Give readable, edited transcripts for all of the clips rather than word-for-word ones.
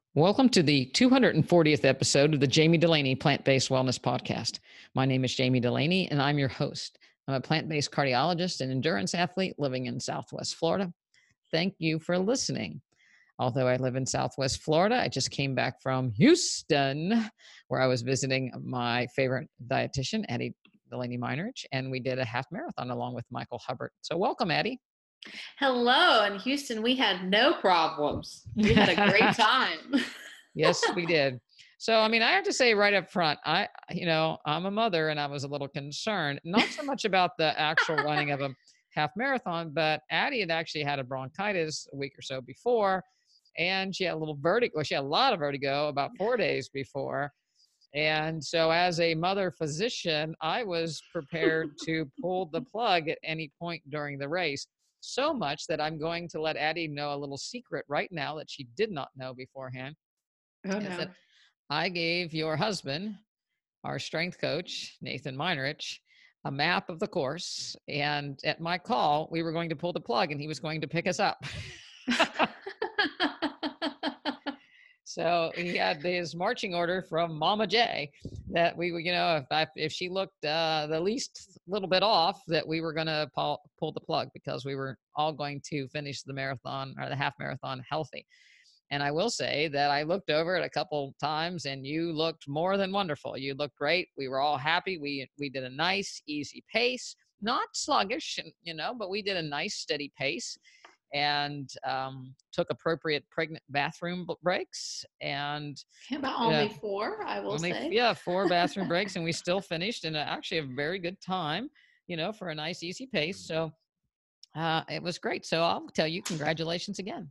Welcome to the 240th episode of the Jamie Delaney Plant-Based Wellness Podcast. My name is Jamie Delaney, and I'm your host. I'm a plant-based cardiologist and endurance athlete living in Southwest Florida. Thank you for listening. Although I live in Southwest Florida, I just came back from Houston, where I was visiting my favorite dietitian, Addie Delaney Meinerich, and we did a half marathon along with Michael Hubbard. So welcome, Addie. Hello. In Houston, we had no problems. We had a great time. Yes, we did. So, I have to say right up front, I'm a mother and I was a little concerned, not so much about the actual running of a half marathon, but Addie had actually had a bronchitis a week or so before, and she had a little vertigo. Well, she had a lot of vertigo about 4 days before. And so as a mother physician, I was prepared to pull the plug at any point during the race. So much that I'm going to let Addie know a little secret right now that she did not know beforehand. Oh, Is no. that I gave your husband, our strength coach, Nathan Meinerich, a map of the course. And at my call, we were going to pull the plug and he was going to pick us up. So he had his marching order from Mama J that we were, if she looked the least little bit off, that we were going to pull the plug because we were all going to finish the marathon or the half marathon healthy. And I will say that I looked over it a couple times and you looked more than wonderful. You looked great. We were all happy. We did a nice, easy pace, not sluggish, but we did a nice, steady pace and took appropriate pregnant bathroom breaks. And about only four, I will say. Yeah, 4 bathroom breaks. And we still finished in actually a very good time, for a nice, easy pace. So it was great. So I'll tell you, congratulations again.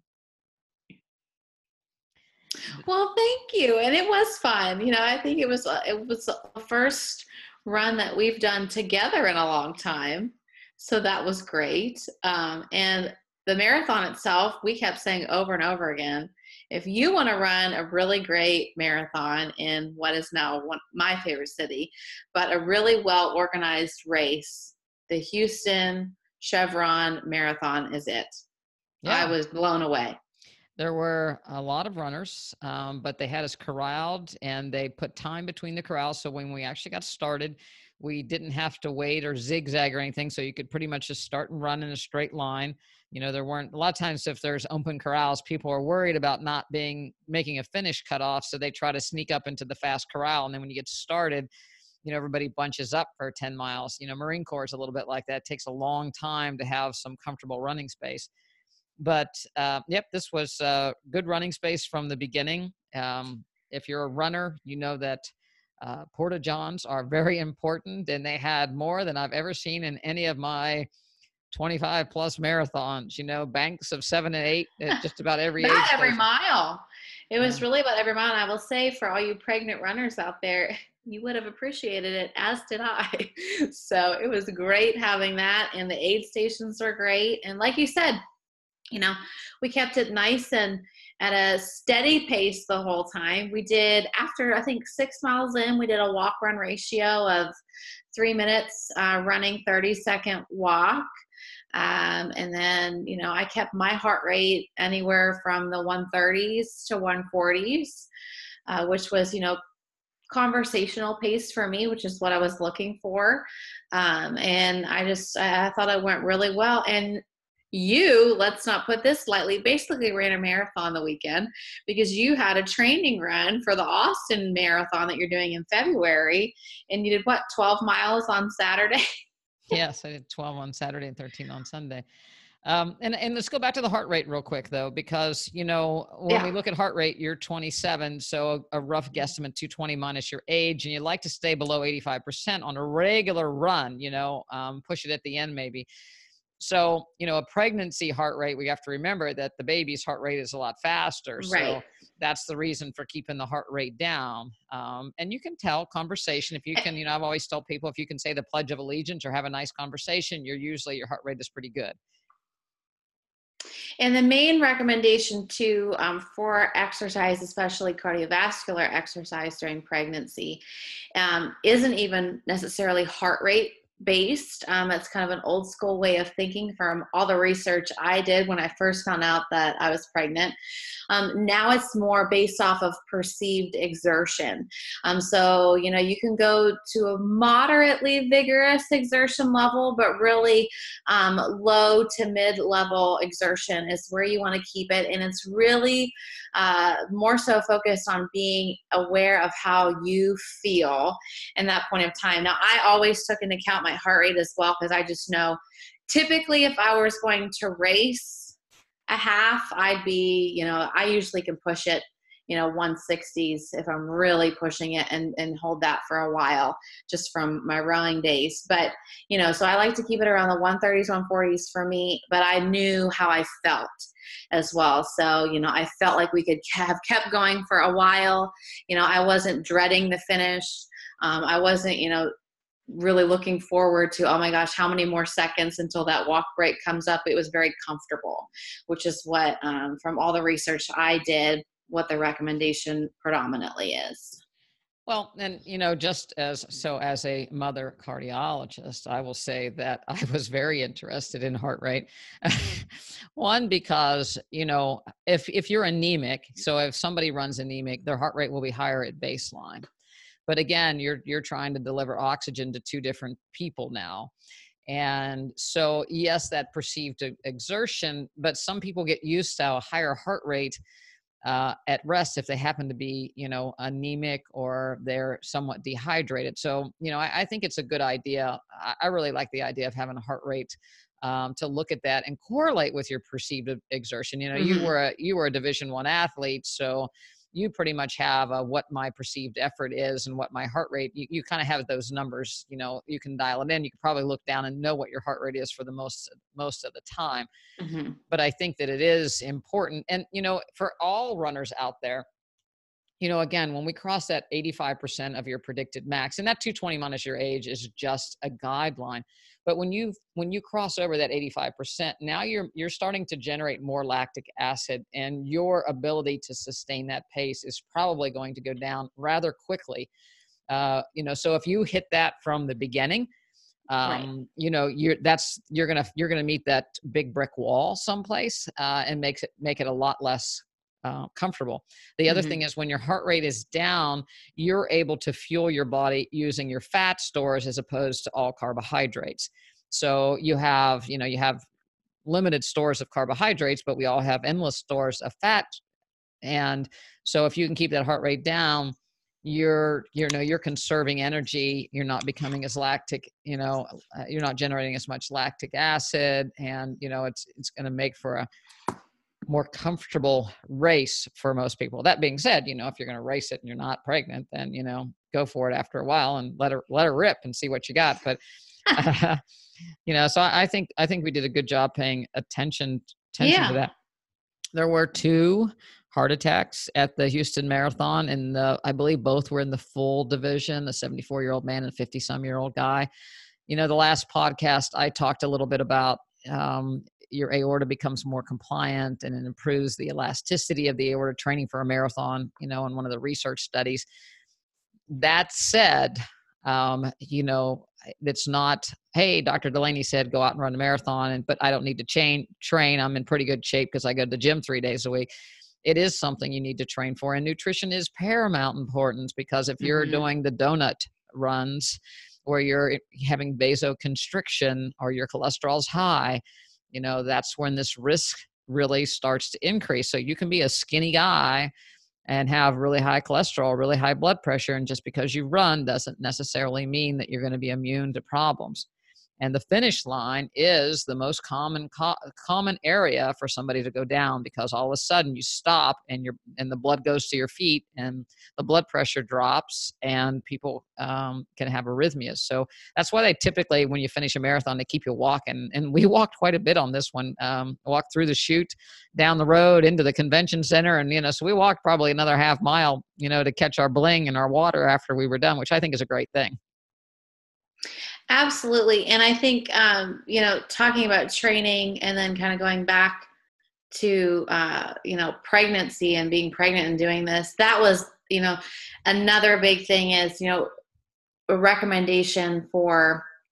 Well, thank you. And it was fun. I think it was the first run that we've done together in a long time. So that was great. And the marathon itself, we kept saying over and over again, if you want to run a really great marathon in what is now my favorite city, but a really well-organized race, the Houston Chevron Marathon is it. Yeah. I was blown away. There were a lot of runners, but they had us corralled and they put time between the corrals. So when we actually got started, we didn't have to wait or zigzag or anything. So you could pretty much just start and run in a straight line. There weren't a lot of times if there's open corrals, people are worried about not making a finish cutoff. So they try to sneak up into the fast corral. And then when you get started, everybody bunches up for 10 miles. Marine Corps is a little bit like that. It takes a long time to have some comfortable running space. But this was good running space from the beginning. If you're a runner, you know that Porta Johns are very important, and they had more than I've ever seen in any of my 25 plus marathons. Banks of 7 and 8 at just about every age. About every mile. It was really about every mile. And I will say, for all you pregnant runners out there, you would have appreciated it, as did I. So it was great having that, and the aid stations are great. And like you said, we kept it nice and at a steady pace the whole time. We did, after I think 6 miles in, we did a walk-run ratio of 3 minutes running, 30-second walk. And then, I kept my heart rate anywhere from the 130s to 140s, which was, conversational pace for me, which is what I was looking for. And I thought it went really well. And you, let's not put this lightly, basically ran a marathon the weekend because you had a training run for the Austin Marathon that you're doing in February. And you did 12 miles on Saturday? Yes, I did 12 on Saturday and 13 on Sunday. And let's go back to the heart rate real quick, though, because, when we look at heart rate, you're 27. So a rough guesstimate, 220 minus your age, and you'd like to stay below 85% on a regular run, push it at the end maybe. So, a pregnancy heart rate, we have to remember that the baby's heart rate is a lot faster. Right. So that's the reason for keeping the heart rate down. And you can tell conversation, if you can, I've always told people, if you can say the Pledge of Allegiance or have a nice conversation, your heart rate is pretty good. And the main recommendation too for exercise, especially cardiovascular exercise during pregnancy, isn't even necessarily heart rate based. It's kind of an old school way of thinking from all the research I did when I first found out that I was pregnant. Now it's more based off of perceived exertion. So, you can go to a moderately vigorous exertion level, but really low to mid-level exertion is where you want to keep it. And it's really more so focused on being aware of how you feel in that point of time. Now, I always took into account my heart rate as well, because I just know typically if I was going to race a half, I'd be, I usually can push it, 160s if I'm really pushing it, and hold that for a while just from my rowing days. But, so I like to keep it around the 130s, 140s for me, but I knew how I felt as well. So, I felt like we could have kept going for a while. I wasn't dreading the finish. I wasn't, really looking forward to, oh my gosh, how many more seconds until that walk break comes up. It was very comfortable, which is what, from all the research I did, what the recommendation predominantly is. Well, and just as a mother cardiologist, I will say that I was very interested in heart rate. One, because if you're anemic, so if somebody runs anemic, their heart rate will be higher at baseline. But again, you're trying to deliver oxygen to two different people now. And so, yes, that perceived exertion, but some people get used to a higher heart rate at rest if they happen to be, anemic or they're somewhat dehydrated. So, I think it's a good idea. I really like the idea of having a heart rate to look at that and correlate with your perceived exertion. Mm-hmm. You were a Division I athlete, so you pretty much have what my perceived effort is and what my heart rate, you kind of have those numbers, you can dial it in. You can probably look down and know what your heart rate is for the most of the time. Mm-hmm. But I think that it is important. And, for all runners out there, again, when we cross that 85% of your predicted max, and that 220 minus your age is just a guideline. But when you cross over that 85%, now you're starting to generate more lactic acid, and your ability to sustain that pace is probably going to go down rather quickly. So if you hit that from the beginning, Right. you're gonna meet that big brick wall someplace, and make it a lot less comfortable. The other Mm-hmm. thing is when your heart rate is down, you're able to fuel your body using your fat stores as opposed to all carbohydrates. So you have limited stores of carbohydrates, but we all have endless stores of fat. And so if you can keep that heart rate down, you're conserving energy. You're not becoming as lactic, you're not generating as much lactic acid, and it's going to make for a more comfortable race for most people. That being said, if you're going to race it and you're not pregnant, then go for it after a while and let her rip and see what you got. But so I think we did a good job paying attention to Yeah. that. There were 2 heart attacks at the Houston Marathon, and I believe both were in the full division, the 74-year-old man and 50-some-year-old guy. The last podcast I talked a little bit about your aorta becomes more compliant and it improves the elasticity of the aorta training for a marathon, in one of the research studies. That said, it's not, hey, Dr. Delaney said go out and run a marathon, but I don't need to train. I'm in pretty good shape because I go to the gym 3 days a week. It is something you need to train for. And nutrition is paramount importance, because if you're Mm-hmm. doing the donut runs where you're having vasoconstriction or your cholesterol's high, that's when this risk really starts to increase. So you can be a skinny guy and have really high cholesterol, really high blood pressure. And just because you run doesn't necessarily mean that you're going to be immune to problems. And the finish line is the most common area for somebody to go down, because all of a sudden you stop and the blood goes to your feet and the blood pressure drops, and people can have arrhythmias. So that's why they typically, when you finish a marathon, they keep you walking. And we walked quite a bit on this one. Walked through the chute, down the road into the convention center, and so we walked probably another half mile, to catch our bling and our water after we were done, which I think is a great thing. Absolutely. And I think, talking about training and then kind of going back to, pregnancy and being pregnant and doing this, that was, another big thing is, a recommendation for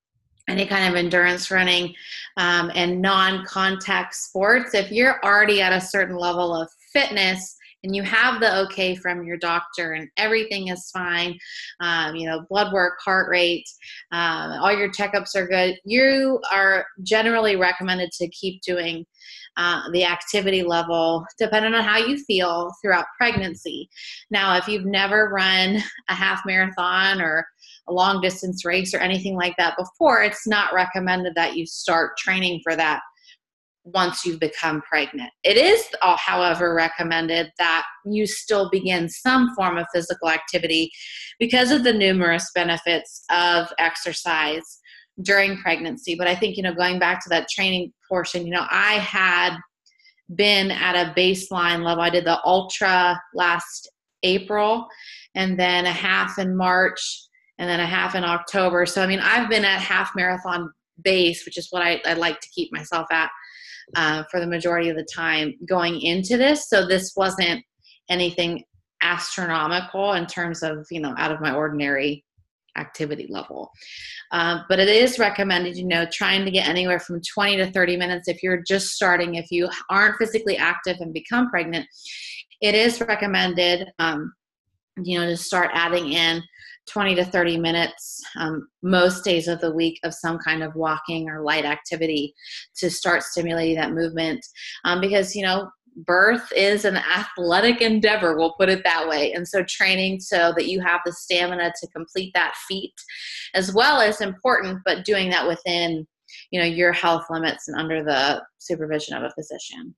any kind of endurance running, and non-contact sports, if you're already at a certain level of fitness and you have the okay from your doctor and everything is fine, blood work, heart rate, all your checkups are good, you are generally recommended to keep doing the activity level depending on how you feel throughout pregnancy. Now, if you've never run a half marathon or a long distance race or anything like that before, it's not recommended that you start training for that once you've become pregnant. It is, however, recommended that you still begin some form of physical activity because of the numerous benefits of exercise during pregnancy. But I think, going back to that training portion, I had been at a baseline level. I did the ultra last April, and then a half in March, and then a half in October. So, I've been at half marathon base, which is what I like to keep myself at for the majority of the time going into this. So this wasn't anything astronomical in terms of, out of my ordinary activity level. But it is recommended, trying to get anywhere from 20 to 30 minutes if you're just starting. If you aren't physically active and become pregnant, it is recommended, to start adding in 20 to 30 minutes most days of the week of some kind of walking or light activity to start stimulating that movement. Because, birth is an athletic endeavor, we'll put it that way. And so training so that you have the stamina to complete that feat as well is important, but doing that within, your health limits and under the supervision of a physician.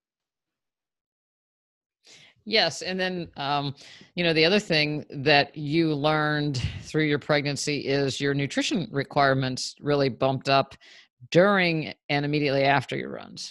Yes. And then, the other thing that you learned through your pregnancy is your nutrition requirements really bumped up during and immediately after your runs.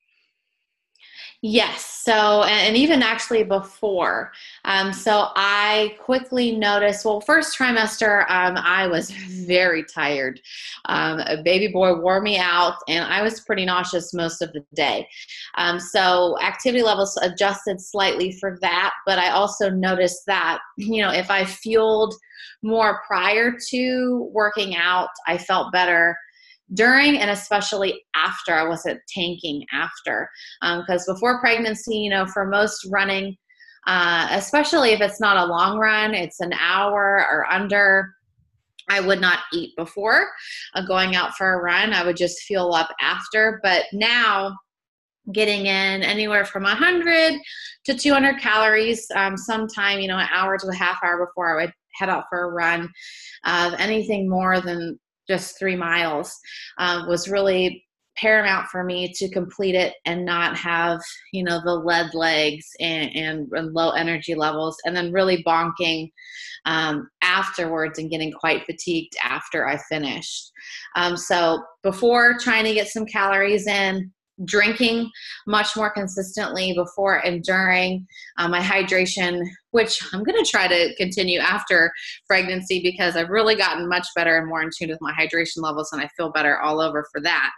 Yes. So, and even actually before. So I quickly noticed, well, first trimester, I was very tired. A baby boy wore me out and I was pretty nauseous most of the day. So activity levels adjusted slightly for that. But I also noticed that, if I fueled more prior to working out, I felt better during and especially after. I wasn't tanking after, because before pregnancy, for most running, especially if it's not a long run, it's an hour or under, I would not eat before going out for a run. I would just fuel up after. But now, getting in anywhere from 100 to 200 calories sometime, an hour to a half hour before I would head out for a run. Anything more than just 3 miles was really paramount for me to complete it and not have, the lead legs and low energy levels, and then really bonking afterwards and getting quite fatigued after I finished. So before, trying to get some calories in, drinking much more consistently before and during, my hydration, which I'm going to try to continue after pregnancy because I've really gotten much better and more in tune with my hydration levels, and I feel better all over for that.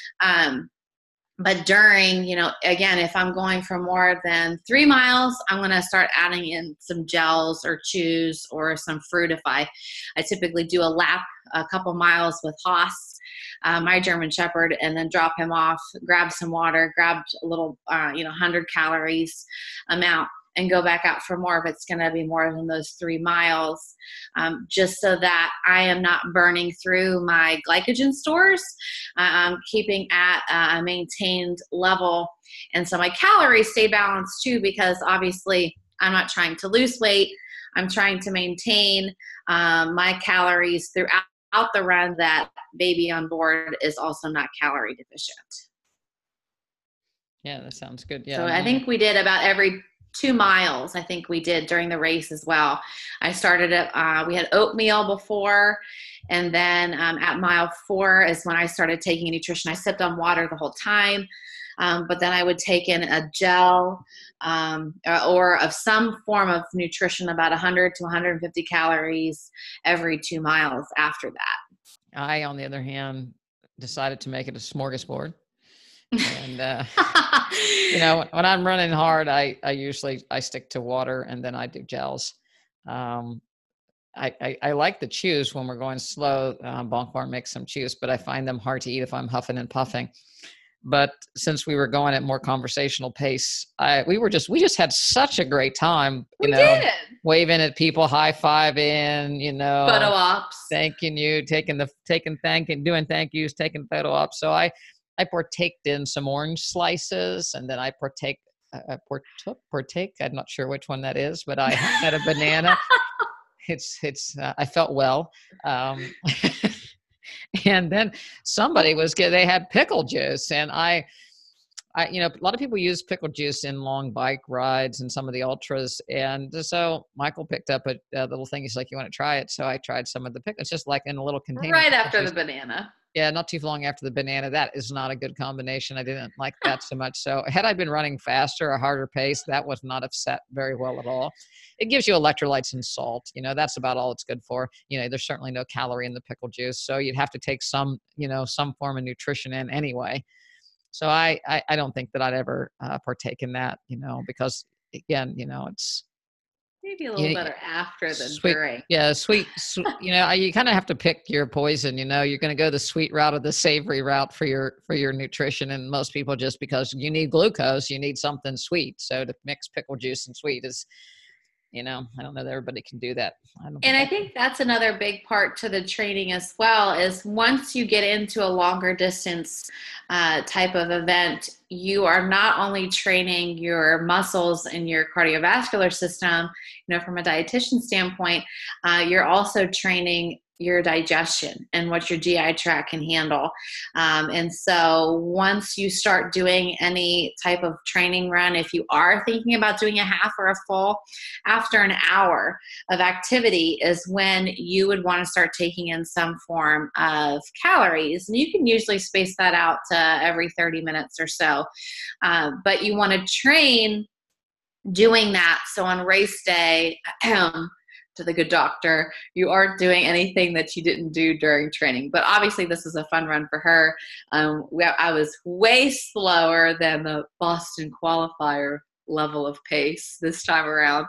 But during, again, if I'm going for more than 3 miles, I'm going to start adding in some gels or chews or some fruit. If I typically do a lap, a couple miles with Haas, my German Shepherd, and then drop him off, grab some water, grab a little, 100 calories amount, and go back out for more if it's going to be more than those 3 miles, just so that I am not burning through my glycogen stores, keeping at a maintained level. And so my calories stay balanced too, because obviously I'm not trying to lose weight. I'm trying to maintain my calories throughout the run, that baby on board is also not calorie deficient. Yeah, that sounds good. Yeah. So I think we did about every 2 miles, I think we did during the race as well. I started at, we had oatmeal before, and then at mile 4 is when I started taking nutrition. I sipped on water the whole time, but then I would take in a gel or of some form of nutrition, about 100 to 150 calories every 2 miles after that. I, on the other hand, decided to make it a smorgasbord. And, when I'm running hard, I usually stick to water, and then I do gels. I like the chews when we're going slow. Bonk Bar makes some chews, but I find them hard to eat if I'm huffing and puffing. But since we were going at more conversational pace, we just had such a great time, We did. waving at people, high fiving, Photo ops. thanking you, doing thank yous, taking photo ops. So I partaked in some orange slices, and then I partake. I'm not sure which one that is, but I had a banana. I felt well. And then somebody they had pickle juice, and a lot of people use pickle juice in long bike rides and some of the ultras. And so Michael picked up a little thing. He's like, "You want to try it?" So I tried some of the pickle. It's just like in a little container. Right after the banana. Yeah, not too long after the banana. That is not a good combination. I didn't like that so much. So had I been running faster, a harder pace, that was not upset very well at all. It gives you electrolytes and salt. That's about all it's good for. There's certainly no calorie in the pickle juice. So you'd have to take some form of nutrition in anyway. So I don't think that I'd ever partake in that, because again, it's maybe a little better after than sweet, during. Yeah, sweet. You kind of have to pick your poison. You're going to go the sweet route or the savory route for your nutrition. And most people, just because you need glucose, you need something sweet. So to mix pickle juice and sweet is, I don't know that everybody can do that. I think that's another big part to the training as well, is once you get into a longer distance type of event, you are not only training your muscles and your cardiovascular system, from a dietitian standpoint, you're also training your digestion and what your GI tract can handle. And so once you start doing any type of training run, if you are thinking about doing a half or a full, after an hour of activity is when you would want to start taking in some form of calories. And you can usually space that out to every 30 minutes or so. But you want to train doing that. So on race day, to the good doctor, you aren't doing anything that you didn't do during training. But obviously this is a fun run for her. I was way slower than the Boston qualifier level of pace this time around.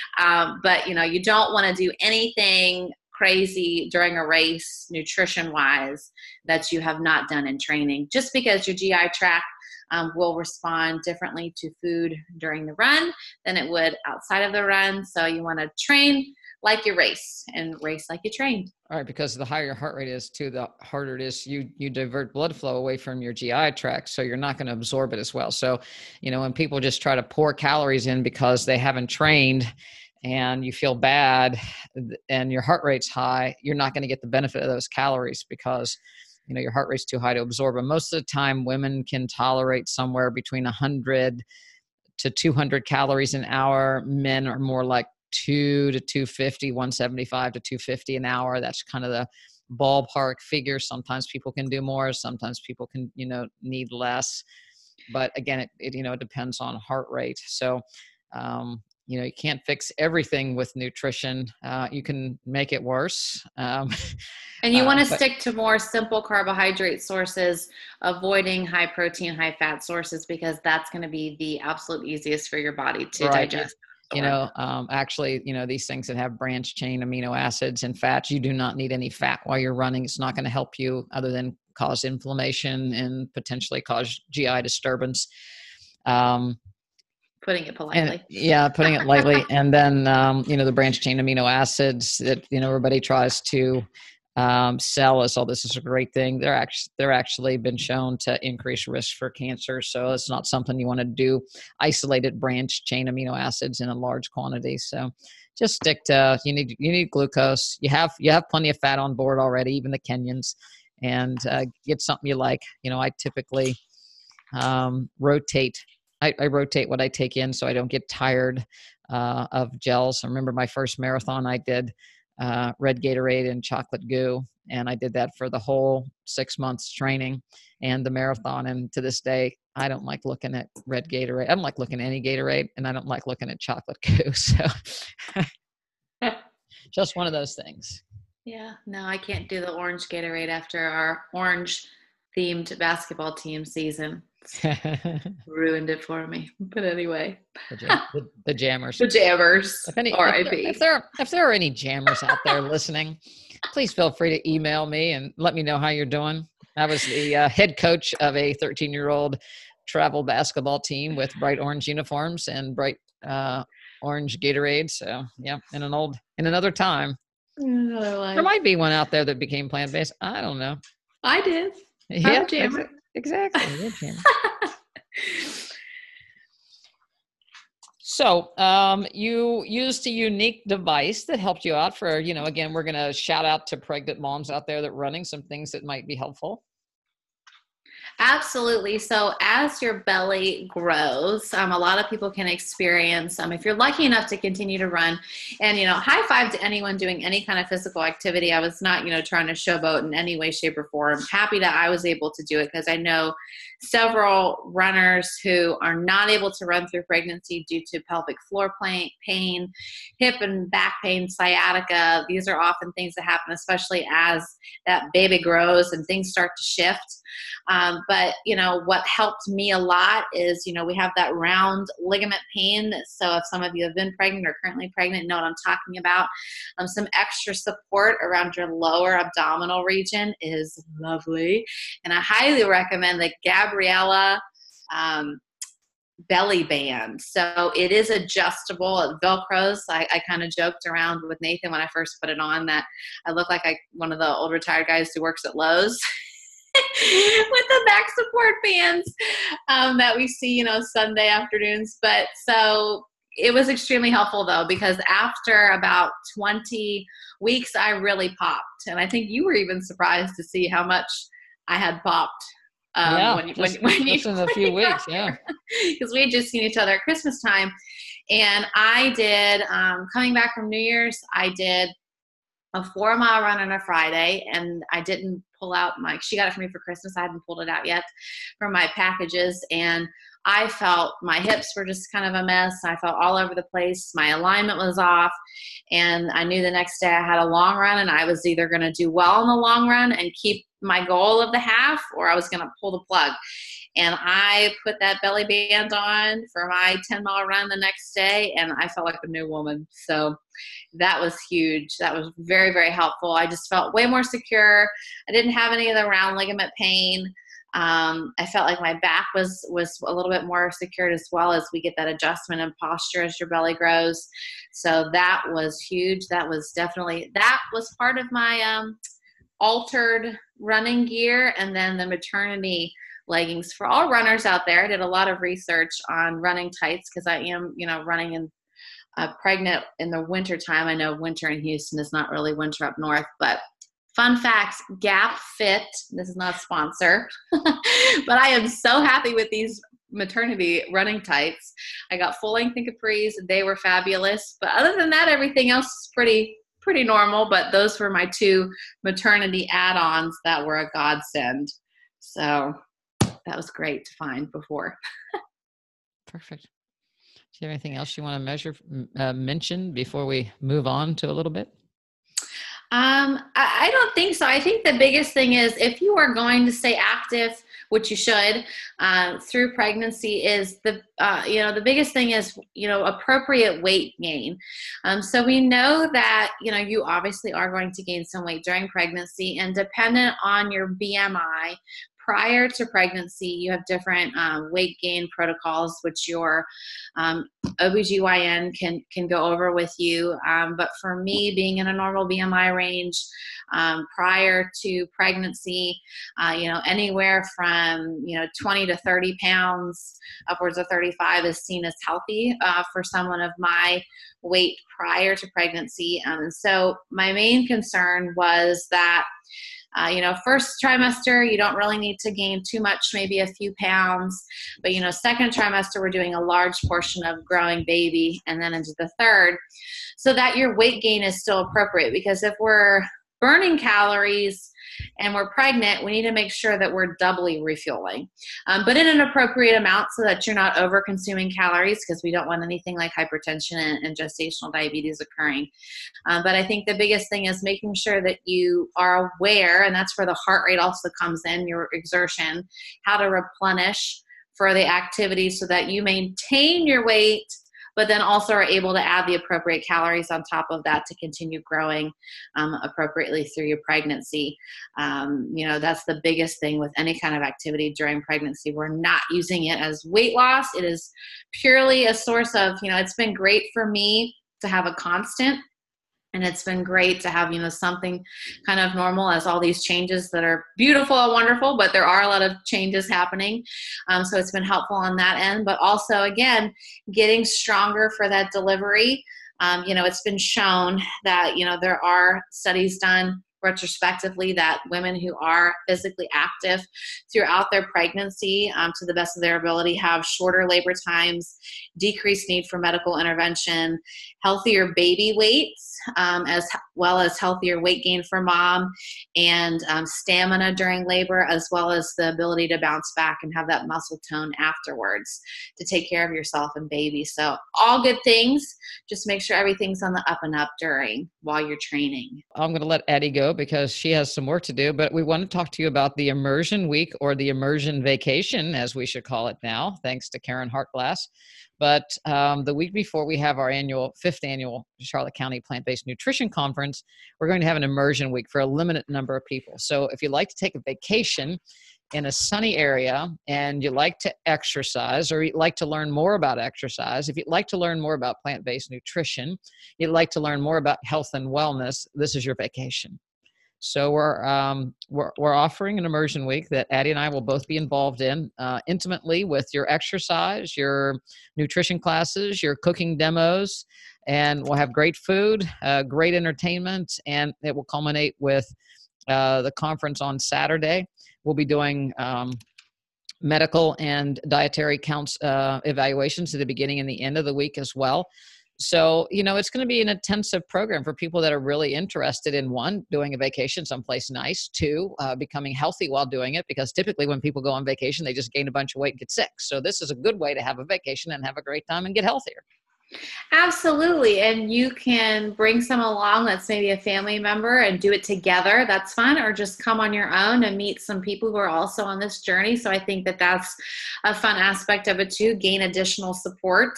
But you don't want to do anything crazy during a race nutrition wise that you have not done in training, just because your GI tract will respond differently to food during the run than it would outside of the run. So you want to train like you race and race like you trained. All right, because the higher your heart rate is too, the harder it is. You divert blood flow away from your GI tract, so you're not going to absorb it as well. So, when people just try to pour calories in because they haven't trained and you feel bad and your heart rate's high, you're not going to get the benefit of those calories because your heart rate's too high to absorb. And most of the time, women can tolerate somewhere between 100 to 200 calories an hour. Men are more like 2 to 250, 175 to 250 an hour. That's kind of the ballpark figure. Sometimes people can do more. Sometimes people can, need less. But again, it depends on heart rate. So, you can't fix everything with nutrition. You can make it worse. And you want to stick to more simple carbohydrate sources, avoiding high protein, high fat sources, because that's going to be the absolute easiest for your body to digest. Actually, these things that have branched chain amino acids and fats, you do not need any fat while you're running. It's not going to help you other than cause inflammation and potentially cause GI disturbance. Putting it politely. Putting it lightly. And then, the branched chain amino acids that, everybody tries to sell us, oh, this is a great thing. They're actually been shown to increase risk for cancer. So it's not something you want to do. Isolated branched chain amino acids in a large quantity. So just stick to, you need glucose. You have plenty of fat on board already, even the Kenyans, and get something you like. I typically rotate. I rotate what I take in so I don't get tired of gels. I remember my first marathon I did red Gatorade and chocolate goo. And I did that for the whole 6 months training and the marathon. And to this day, I don't like looking at red Gatorade. I don't like looking at any Gatorade, and I don't like looking at chocolate goo. So just one of those things. Yeah, no, I can't do the orange Gatorade after our orange themed basketball team season. Ruined it for me. But anyway, the jammers. the jammers. If there are any jammers out there listening, please feel free to email me and let me know how you're doing. I was the head coach of a 13-year-old travel basketball team with bright orange uniforms and bright orange Gatorade. So yeah, in another time. There might be one out there that became plant-based. I don't know. I did. Yeah, exactly. So you used a unique device that helped you out for, again, we're going to shout out to pregnant moms out there that are running some things that might be helpful. Absolutely. So as your belly grows, a lot of people can experience, if you're lucky enough to continue to run, and, high five to anyone doing any kind of physical activity. I was not, trying to showboat in any way, shape, or form. Happy that I was able to do it, because I know several runners who are not able to run through pregnancy due to pelvic floor pain, hip and back pain, sciatica. These are often things that happen, especially as that baby grows and things start to shift. But, what helped me a lot is, we have that round ligament pain. So if some of you have been pregnant or currently pregnant, know what I'm talking about. Some extra support around your lower abdominal region is lovely. And I highly recommend the Gabriella belly band. So it is adjustable. It Velcros. I kind of joked around with Nathan when I first put it on that I look like one of the old retired guys who works at Lowe's. With the back support bands that we see, Sunday afternoons. But so it was extremely helpful, though, because after about 20 weeks, I really popped. And I think you were even surprised to see how much I had popped. When you in a few weeks, yeah. Because we had just seen each other at Christmas time. And I did, coming back from New Year's, I did a 4-mile run on a Friday, and I didn't pull out she got it for me for Christmas. I hadn't pulled it out yet from my packages. And I felt my hips were just kind of a mess. I felt all over the place. My alignment was off. And I knew the next day I had a long run, and I was either going to do well in the long run and keep my goal of the half, or I was going to pull the plug. And I put that belly band on for my 10-mile run the next day, and I felt like a new woman. So that was huge. That was very, very helpful. I just felt way more secure. I didn't have any of the round ligament pain. I felt like my back was a little bit more secured, as well as we get that adjustment in posture as your belly grows. So that was huge. That was part of my altered running gear. And then the maternity leggings for all runners out there. I did a lot of research on running tights, because I am, running in pregnant in the winter time. I know winter in Houston is not really winter up north, but fun fact, Gap Fit, this is not a sponsor, but I am so happy with these maternity running tights. I got full length and capris. They were fabulous. But other than that, everything else is pretty normal. But those were my 2 maternity add-ons that were a godsend. So that was great to find before. Perfect. Do you have anything else you want to mention before we move on to a little bit? I don't think so. I think the biggest thing is, if you are going to stay active, which you should, through pregnancy, is the biggest thing is, appropriate weight gain. So we know that, you obviously are going to gain some weight during pregnancy, and dependent on your BMI, prior to pregnancy, you have different weight gain protocols, which your OBGYN can go over with you. But for me, being in a normal BMI range prior to pregnancy, anywhere from 20 to 30 pounds, upwards of 35, is seen as healthy for someone of my weight prior to pregnancy. And so my main concern was that first trimester, you don't really need to gain too much, maybe a few pounds. But, second trimester, we're doing a large portion of growing baby, and then into the third, so that your weight gain is still appropriate. Because if we're burning calories and we're pregnant, we need to make sure that we're doubly refueling, but in an appropriate amount, so that you're not over consuming calories, because we don't want anything like hypertension and gestational diabetes occurring. But I think the biggest thing is making sure that you are aware, and that's where the heart rate also comes in, your exertion, how to replenish for the activity so that you maintain your weight, but then also are able to add the appropriate calories on top of that to continue growing appropriately through your pregnancy. That's the biggest thing with any kind of activity during pregnancy. We're not using it as weight loss. It is purely a source of, it's been great for me to have a constant. And it's been great to have, something kind of normal as all these changes that are beautiful and wonderful, but there are a lot of changes happening. So it's been helpful on that end, but also, again, getting stronger for that delivery. It's been shown that, there are studies done retrospectively that women who are physically active throughout their pregnancy, to the best of their ability, have shorter labor times, decreased need for medical intervention, healthier baby weights, as well as healthier weight gain for mom, and stamina during labor, as well as the ability to bounce back and have that muscle tone afterwards to take care of yourself and baby. So all good things. Just make sure everything's on the up and up while you're training. I'm going to let Addie go because she has some work to do, but we want to talk to you about the Immersion Week, or the Immersion Vacation, as we should call it now, thanks to Karen Hartglass. But the week before we have our fifth annual Charlotte County Plant-Based Nutrition Conference, we're going to have an immersion week for a limited number of people. So if you'd like to take a vacation in a sunny area and you like to exercise, or you'd like to learn more about exercise, if you'd like to learn more about plant-based nutrition, you'd like to learn more about health and wellness, this is your vacation. So we're offering an immersion week that Addie and I will both be involved in intimately, with your exercise, your nutrition classes, your cooking demos, and we'll have great food, great entertainment, and it will culminate with the conference on Saturday. We'll be doing medical and dietary evaluations at the beginning and the end of the week as well. So, it's going to be an intensive program for people that are really interested in, one, doing a vacation someplace nice, two, becoming healthy while doing it, because typically when people go on vacation, they just gain a bunch of weight and get sick. So this is a good way to have a vacation and have a great time and get healthier. Absolutely. And you can bring someone along that's maybe a family member and do it together. That's fun. Or just come on your own and meet some people who are also on this journey. So I think that that's a fun aspect of it too, gain additional support.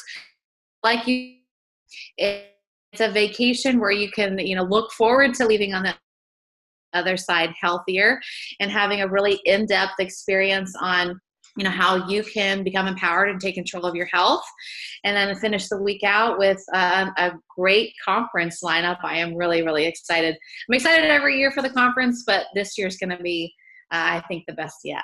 It's a vacation where you can, look forward to leaving on the other side healthier and having a really in-depth experience on, how you can become empowered and take control of your health, and then finish the week out with a great conference lineup. I am really, really excited. I'm excited every year for the conference, but this year's going to be, I think, the best yet.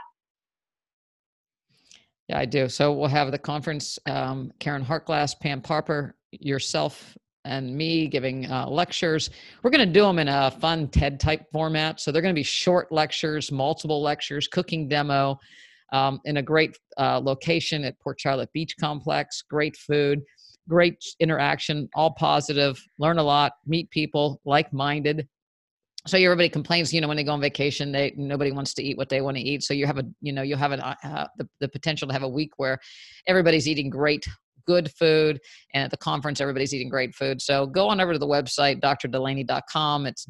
Yeah, I do. So we'll have the conference, Karen Hartglass, Pam Parper, yourself, and me giving lectures. We're going to do them in a fun TED type format. So they're going to be short lectures, multiple lectures, cooking demo, in a great location at Port Charlotte Beach Complex. Great food, great interaction, all positive, learn a lot, meet people like-minded. So everybody complains, when they go on vacation, nobody wants to eat what they want to eat. So you have you'll have the potential to have a week where everybody's eating great, good food. And at the conference, everybody's eating great food. So go on over to the website, drdelaney.com. It's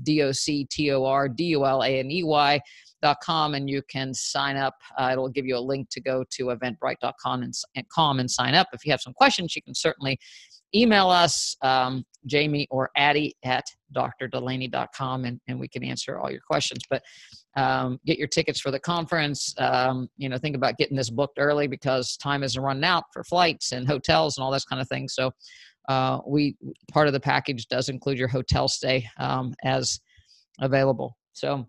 DOCTORDULANEY.com, and you can sign up. It'll give you a link to go to eventbrite.com and sign up. If you have some questions, you can certainly email us, Jamie or Addie at drdelaney.com, and we can answer all your questions. But get your tickets for the conference. Think about getting this booked early, because time is running out for flights and hotels and all this kind of thing. So part of the package does include your hotel stay as available. So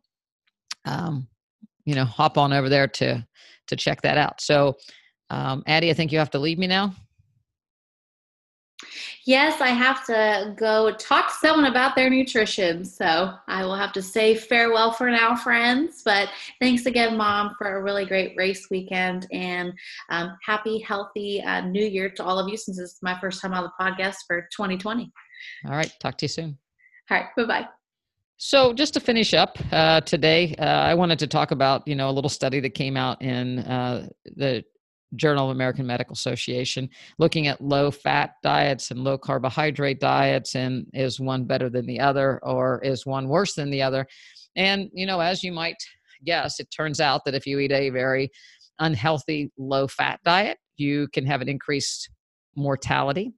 hop on over there to check that out. So Addie, I think you have to leave me now. Yes, I have to go talk to someone about their nutrition. So I will have to say farewell for now, friends. But thanks again, Mom, for a really great race weekend, and happy, healthy New Year to all of you, since this is my first time on the podcast for 2020. All right. Talk to you soon. All right. Bye-bye. So just to finish up today, I wanted to talk about, a little study that came out in the Journal of American Medical Association, looking at low-fat diets and low-carbohydrate diets, and is one better than the other, or is one worse than the other? And, as you might guess, it turns out that if you eat a very unhealthy low fat diet, you can have an increased mortality.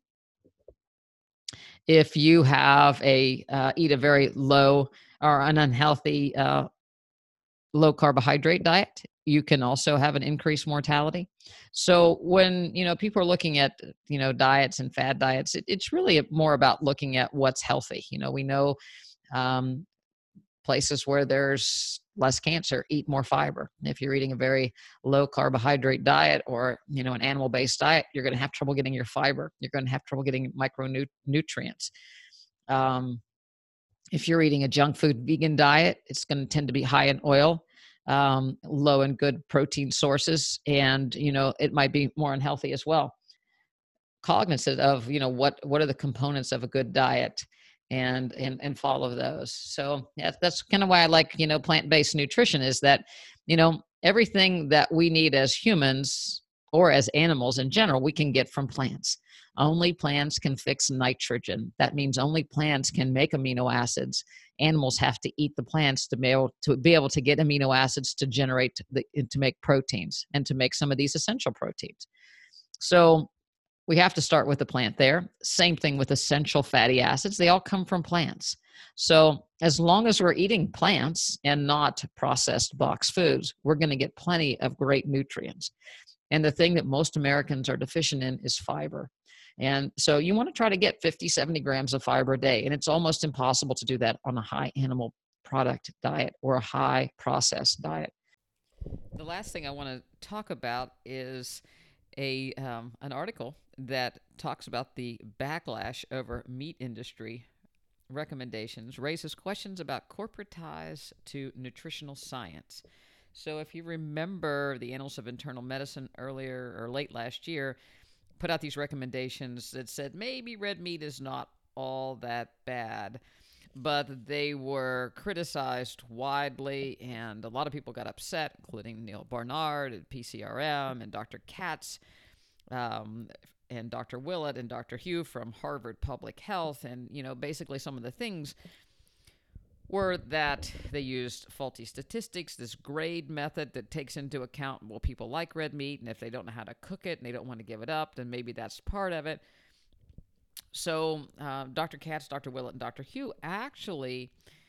If you have eat a very low or an unhealthy low carbohydrate diet, you can also have an increased mortality. So when people are looking at diets and fad diets, it's really more about looking at what's healthy. We know um, places where there's less cancer, eat more fiber. If you're eating a very low carbohydrate diet or an animal based diet, you're going to have trouble getting your fiber. You're going to have trouble getting micronutrients. If you're eating a junk food vegan diet, it's going to tend to be high in oil, low in good protein sources, and it might be more unhealthy as well. Cognizant of what are the components of a good diet, and follow those. So yeah, that's kind of why I like plant-based nutrition, is that everything that we need as humans or as animals in general, we can get from plants. Only plants can fix nitrogen. That means only plants can make amino acids. Animals have to eat the plants to be able to get amino acids to generate to make proteins and to make some of these essential proteins. So we have to start with the plant there. Same thing with essential fatty acids. They all come from plants. So as long as we're eating plants and not processed box foods, we're going to get plenty of great nutrients. And the thing that most Americans are deficient in is fiber. And so you want to try to get 50, 70 grams of fiber a day. And it's almost impossible to do that on a high animal product diet or a high processed diet. The last thing I want to talk about is an article that talks about the backlash over meat industry recommendations, raises questions about corporate ties to nutritional science. So if you remember, the Annals of Internal Medicine earlier or late last year put out these recommendations that said maybe red meat is not all that bad, but they were criticized widely, and a lot of people got upset, including Neil Barnard at PCRM and Dr. Katz, and Dr. Willett and Dr. Hugh from Harvard Public Health. And, basically some of the things were that they used faulty statistics, this grade method that takes into account, well, people like red meat, and if they don't know how to cook it and they don't want to give it up, then maybe that's part of it. So Dr. Katz, Dr. Willett, and Dr. Hugh actually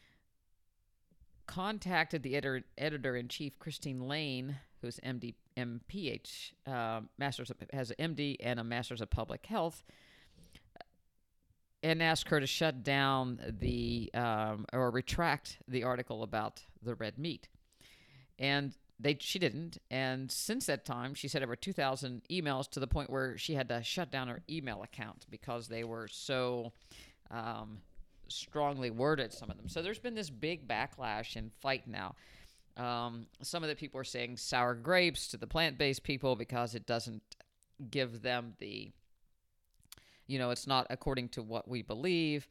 contacted the editor-in-chief, Christine Lane, who's MD, MPH, has an MD and a Master's of Public Health, and asked her to shut down or retract the article about the red meat. And she didn't. And since that time, she sent over 2,000 emails, to the point where she had to shut down her email account because they were so strongly worded, some of them. So there's been this big backlash and fight now. Some of the people are saying sour grapes to the plant-based people because it doesn't give them the, it's not according to what we believe.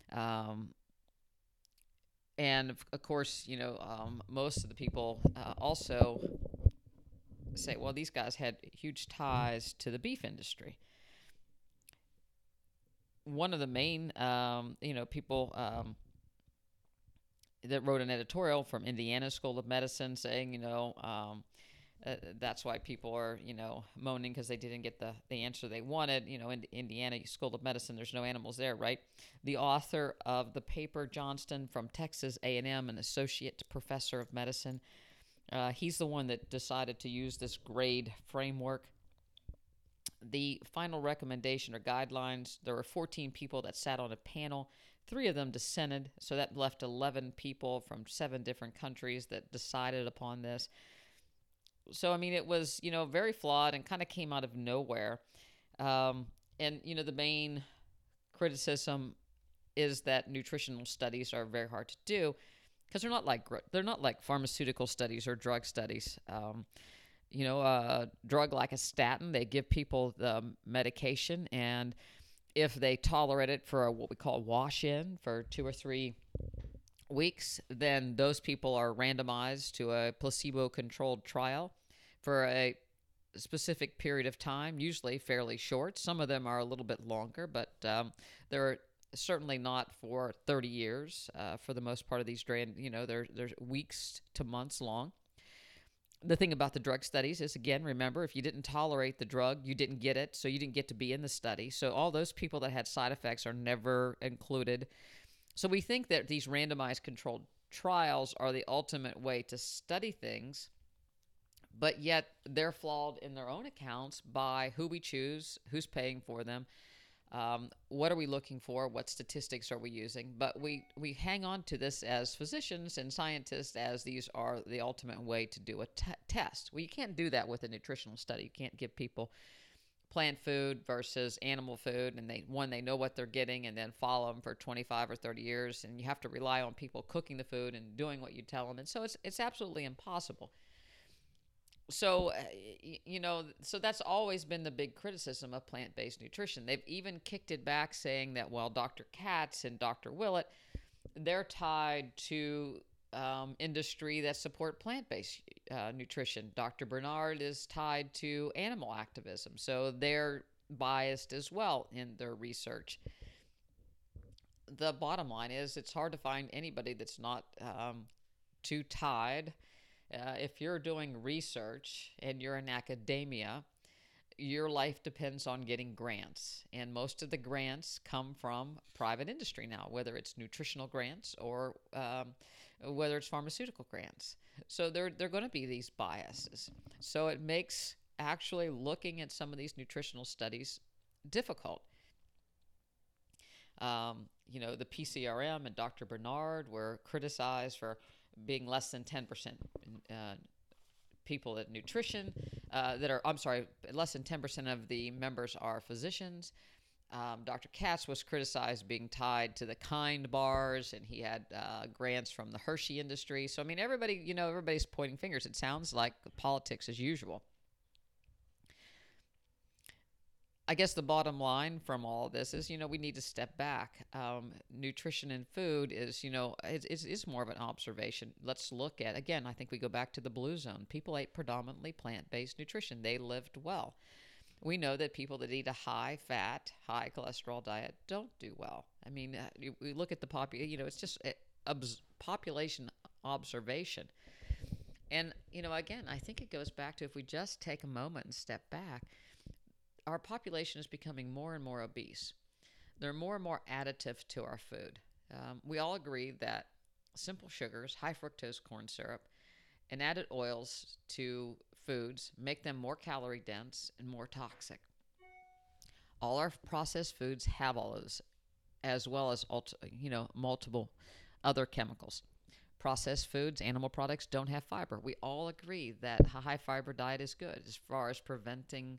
And of course, most of the people also say, well, these guys had huge ties to the beef industry. One of the main, people that wrote an editorial from Indiana School of Medicine saying, that's why people are, moaning because they didn't get the answer they wanted. In Indiana School of Medicine, there's no animals there, right? The author of the paper, Johnston from Texas A&M, an associate professor of medicine, he's the one that decided to use this grade framework. The final recommendation or guidelines, there were 14 people that sat on a panel. 3 of them dissented, so that left 11 people from 7 different countries that decided upon this. So, it was, very flawed and kind of came out of nowhere. And, the main criticism is that nutritional studies are very hard to do because they're not like pharmaceutical studies or drug studies. A drug like a statin, they give people the medication, and if they tolerate it for what we call wash-in for 2 or 3 weeks, then those people are randomized to a placebo-controlled trial for a specific period of time, usually fairly short. Some of them are a little bit longer, but they're certainly not for 30 years for the most part of these they're weeks to months long. The thing about the drug studies is, again, remember, if you didn't tolerate the drug, you didn't get it, so you didn't get to be in the study. So all those people that had side effects are never included. So we think that these randomized controlled trials are the ultimate way to study things, but yet they're flawed in their own accounts by who we choose, who's paying for them, what are we looking for, what statistics are we using. But we hang on to this as physicians and scientists as these are the ultimate way to do a test. Well, you can't do that with a nutritional study. You can't give people plant food versus animal food, and they know what they're getting, and then follow them for 25 or 30 years, and you have to rely on people cooking the food and doing what you tell them, and so it's absolutely impossible. So so that's always been the big criticism of plant-based nutrition. They've even kicked it back, saying that, well, Dr. Katz and Dr. Willett, they're tied to industry that support plant-based nutrition. Dr. Bernard is tied to animal activism, so they're biased as well in their research. The bottom line is, it's hard to find anybody that's not too tied. If you're doing research and you're in academia, your life depends on getting grants. And most of the grants come from private industry now, whether it's nutritional grants or whether it's pharmaceutical grants. So there are going to be these biases. So it makes actually looking at some of these nutritional studies difficult. The PCRM and Dr. Bernard were criticized for being less than 10% people at nutrition less than 10% of the members are physicians. Dr. Katz was criticized being tied to the Kind bars, and he had grants from the Hershey industry. So, I mean, everybody's pointing fingers. It sounds like politics as usual. I guess the bottom line from all of this is, we need to step back. Nutrition and food is, it's more of an observation. Let's look at, again, I think we go back to the blue zone. People ate predominantly plant-based nutrition. They lived well. We know that people that eat a high-fat, high-cholesterol diet don't do well. I mean, we look at the population, it's just population observation. And, again, I think it goes back to, if we just take a moment and step back, our population is becoming more and more obese. There are more and more additives to our food. We all agree that simple sugars, high fructose corn syrup, and added oils to foods make them more calorie dense and more toxic. All our processed foods have all those, as well as multiple other chemicals. Processed foods, animal products, don't have fiber. We all agree that a high fiber diet is good as far as preventing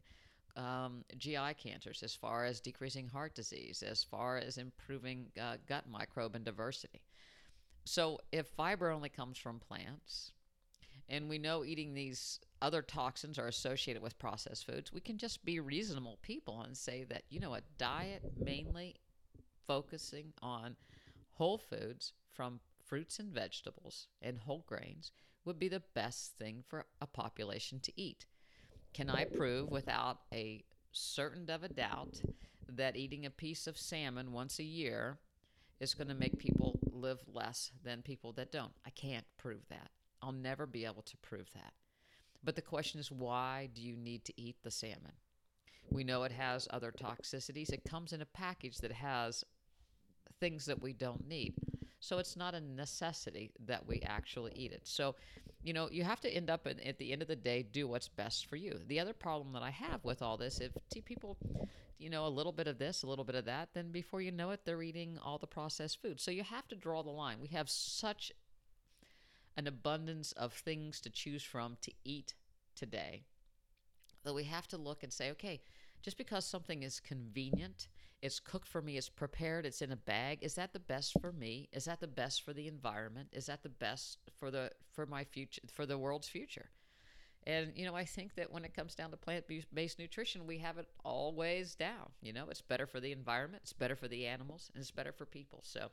GI cancers, as far as decreasing heart disease, as far as improving gut microbe and diversity. So if fiber only comes from plants, and we know eating these other toxins are associated with processed foods, we can just be reasonable people and say that, a diet mainly focusing on whole foods from fruits and vegetables and whole grains would be the best thing for a population to eat. Can I prove without a certain of a doubt that eating a piece of salmon once a year is going to make people live less than people that don't? I can't prove that. I'll never be able to prove that. But the question is, why do you need to eat the salmon? We know it has other toxicities. It comes in a package that has things that we don't need. So it's not a necessity that we actually eat it. So, you have to end up at the end of the day, do what's best for you. The other problem that I have with all this, if people, a little bit of this, a little bit of that, then before you know it, they're eating all the processed food. So you have to draw the line. We have such an abundance of things to choose from to eat today that we have to look and say, okay, just because something is convenient, it's cooked for me, it's prepared, it's in a bag, is that the best for me? Is that the best for the environment? Is that the best for my future, for the world's future? And, I think that when it comes down to plant-based nutrition, we have it always down. It's better for the environment, it's better for the animals, and it's better for people. So,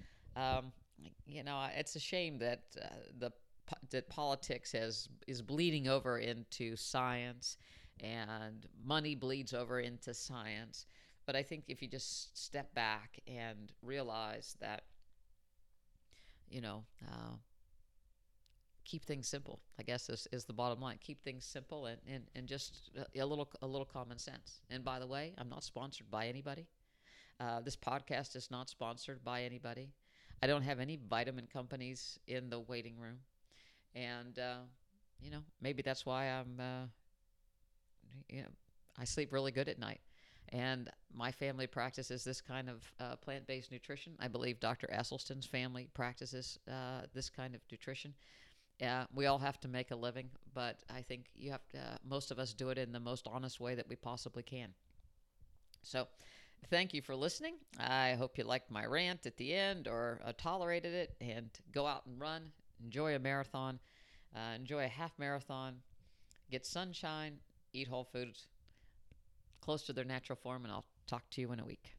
it's a shame that that politics is bleeding over into science, and money bleeds over into science. But I think if you just step back and realize that, keep things simple, I guess, is the bottom line. Keep things simple and just a little common sense. And by the way, I'm not sponsored by anybody. This podcast is not sponsored by anybody. I don't have any vitamin companies in the waiting room. And, maybe that's why I sleep really good at night. And my family practices this kind of plant-based nutrition. I believe Dr. Esselstyn's family practices this kind of nutrition. We all have to make a living, but I think most of us do it in the most honest way that we possibly can. So thank you for listening. I hope you liked my rant at the end or tolerated it, and go out and run. Enjoy a marathon. Enjoy a half marathon. Get sunshine. Eat whole foods close to their natural form, and I'll talk to you in a week.